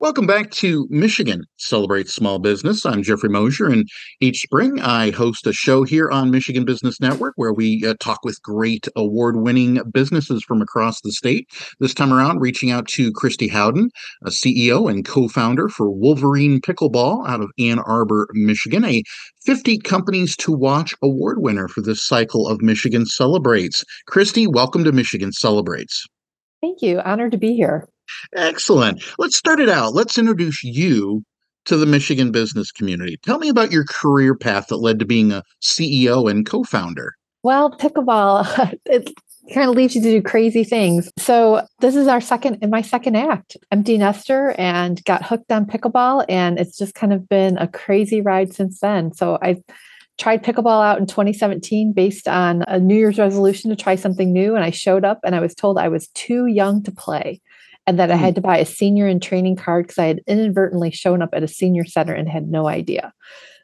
Welcome back to Michigan Celebrates Small Business. I'm Jeffrey Mosier, and each spring I host a show here on Michigan Business Network where we talk with great award-winning businesses from across the state. This time around, reaching out to Christy Howden, a CEO and co-founder for Wolverine Pickleball out of Ann Arbor, Michigan, a 50 Companies to Watch award winner for this cycle of Michigan Celebrates. Christy, welcome to Michigan Celebrates. Thank you. Honored to be here. Excellent. Let's start it out. Let's introduce you to the Michigan business community. Tell me about your career path that led to being a CEO and co-founder. Well, pickleball, it kind of leaves you to do crazy things. So this is my second act, empty nester, and got hooked on pickleball. And it's just kind of been a crazy ride since then. So I tried pickleball out in 2017 based on a New Year's resolution to try something new. And I showed up and I was told I was too young to play and that I had to buy a senior in training card because I had inadvertently shown up at a senior center and had no idea.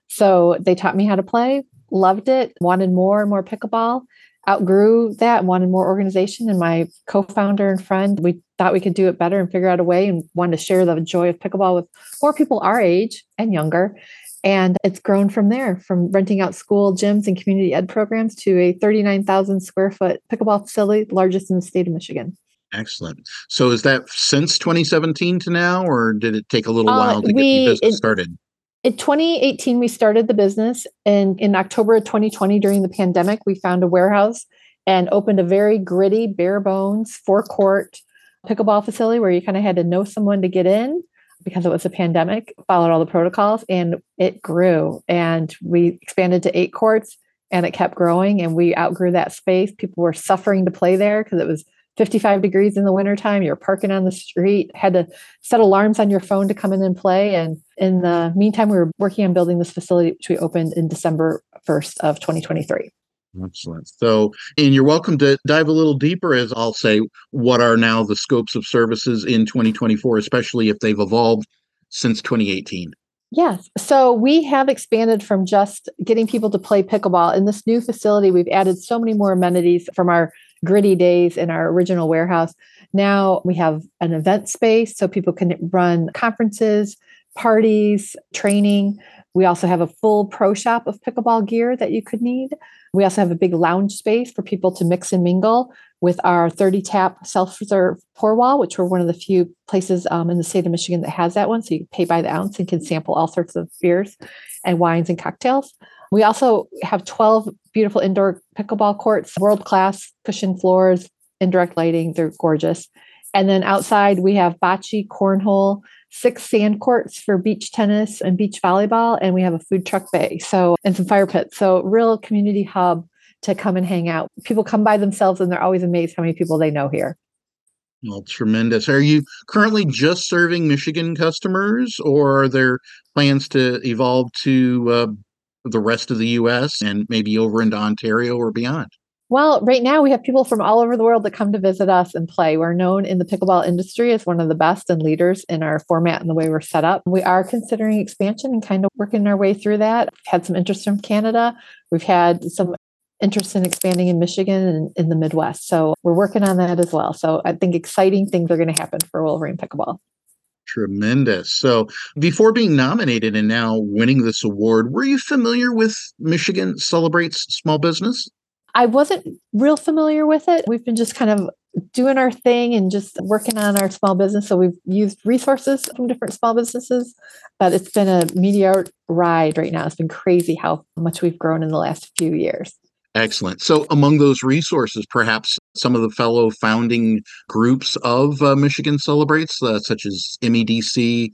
So they taught me how to play, loved it, wanted more and more pickleball, outgrew that, wanted more organization. And my co-founder and friend, we thought we could do it better and figure out a way and wanted to share the joy of pickleball with more people our age and younger. And it's grown from there, from renting out school gyms and community ed programs to a 39,000 square foot pickleball facility, the largest in the state of Michigan. Excellent. So is that since 2017 to now, or did it take a little while to get the business started? In 2018, we started the business. And in October of 2020, during the pandemic, we found a warehouse and opened a very gritty, bare bones, four-court pickleball facility where you kind of had to know someone to get in because it was a pandemic, followed all the protocols, and it grew. And we expanded to 8 courts, and it kept growing, and we outgrew that space. People were suffering to play there because it was 55 degrees in the wintertime. You're parking on the street, had to set alarms on your phone to come in and play. And in the meantime, we were working on building this facility, which we opened in December 1st of 2023. Excellent. So, and you're welcome to dive a little deeper as I'll say what are now the scopes of services in 2024, especially if they've evolved since 2018. Yes. So we have expanded from just getting people to play pickleball. In this new facility, we've added so many more amenities from our gritty days in our original warehouse. Now we have an event space so people can run conferences, parties, training. We also have a full pro shop of pickleball gear that you could need. We also have a big lounge space for people to mix and mingle with our 30 tap self-serve pour wall, which we're one of the few places in the state of Michigan that has that one. So you pay by the ounce and can sample all sorts of beers and wines and cocktails. We also have 12 beautiful indoor pickleball courts, world-class cushion floors, indirect lighting. They're gorgeous. And then outside, we have bocce, cornhole, 6 sand courts for beach tennis and beach volleyball, and we have a food truck bay, and some fire pits. So real community hub to come and hang out. People come by themselves, and they're always amazed how many people they know here. Well, tremendous. Are you currently just serving Michigan customers, or are there plans to evolve to the rest of the U.S. and maybe over into Ontario or beyond? Well, right now we have people from all over the world that come to visit us and play. We're known in the pickleball industry as one of the best and leaders in our format and the way we're set up. We are considering expansion and kind of working our way through that. We've had some interest from Canada. We've had some interest in expanding in Michigan and in the Midwest. So we're working on that as well. So I think exciting things are going to happen for Wolverine Pickleball. Tremendous. So before being nominated and now winning this award, were you familiar with Michigan Celebrates Small Business? I wasn't real familiar with it. We've been just kind of doing our thing and just working on our small business. So we've used resources from different small businesses, but it's been a meteoric ride right now. It's been crazy how much we've grown in the last few years. Excellent. So among those resources, perhaps some of the fellow founding groups of Michigan Celebrates, such as MEDC,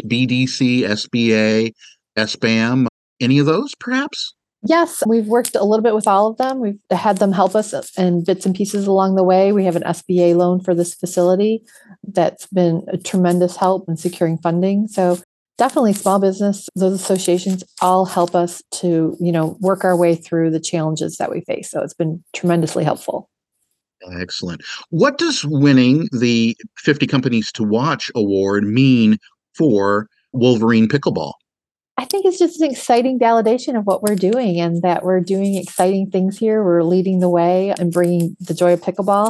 SBDC, SBA, SBAM, any of those perhaps? Yes, we've worked a little bit with all of them. We've had them help us in bits and pieces along the way. We have an SBA loan for this facility that's been a tremendous help in securing funding. So definitely small business, those associations all help us to, work our way through the challenges that we face. So it's been tremendously helpful. Excellent. What does winning the 50 Companies to Watch award mean for Wolverine Pickleball? I think it's just an exciting validation of what we're doing and that we're doing exciting things here. We're leading the way and bringing the joy of pickleball.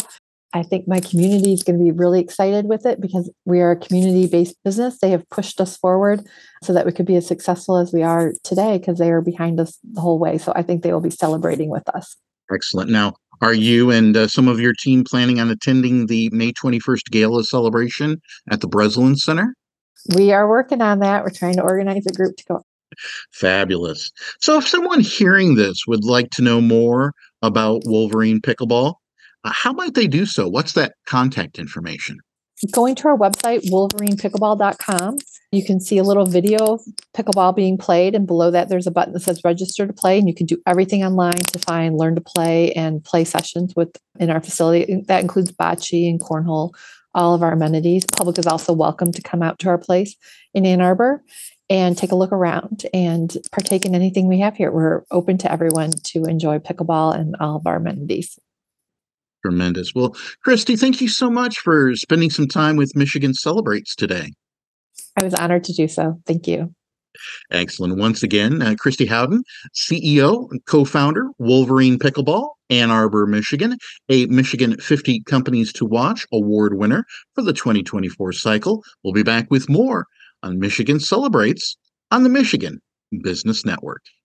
I think my community is going to be really excited with it because we are a community-based business. They have pushed us forward so that we could be as successful as we are today because they are behind us the whole way. So I think they will be celebrating with us. Excellent. Now, are you and some of your team planning on attending the May 21st Gala celebration at the Breslin Center? We are working on that. We're trying to organize a group to go. Fabulous. So, if someone hearing this would like to know more about Wolverine Pickleball, how might they do so? What's that contact information? Going to our website, wolverinepickleball.com, you can see a little video of pickleball being played. And below that, there's a button that says register to play. And you can do everything online to find learn to play and play sessions in our facility. That includes bocce and cornhole, all of our amenities. Public is also welcome to come out to our place in Ann Arbor and take a look around and partake in anything we have here. We're open to everyone to enjoy pickleball and all of our amenities. Tremendous. Well, Christy, thank you so much for spending some time with Michigan Celebrates today. I was honored to do so. Thank you. Excellent. Once again, Christy Howden, CEO and co-founder, Wolverine Pickleball, Ann Arbor, Michigan, a Michigan 50 Companies to Watch award winner for the 2024 cycle. We'll be back with more on Michigan Celebrates on the Michigan Business Network.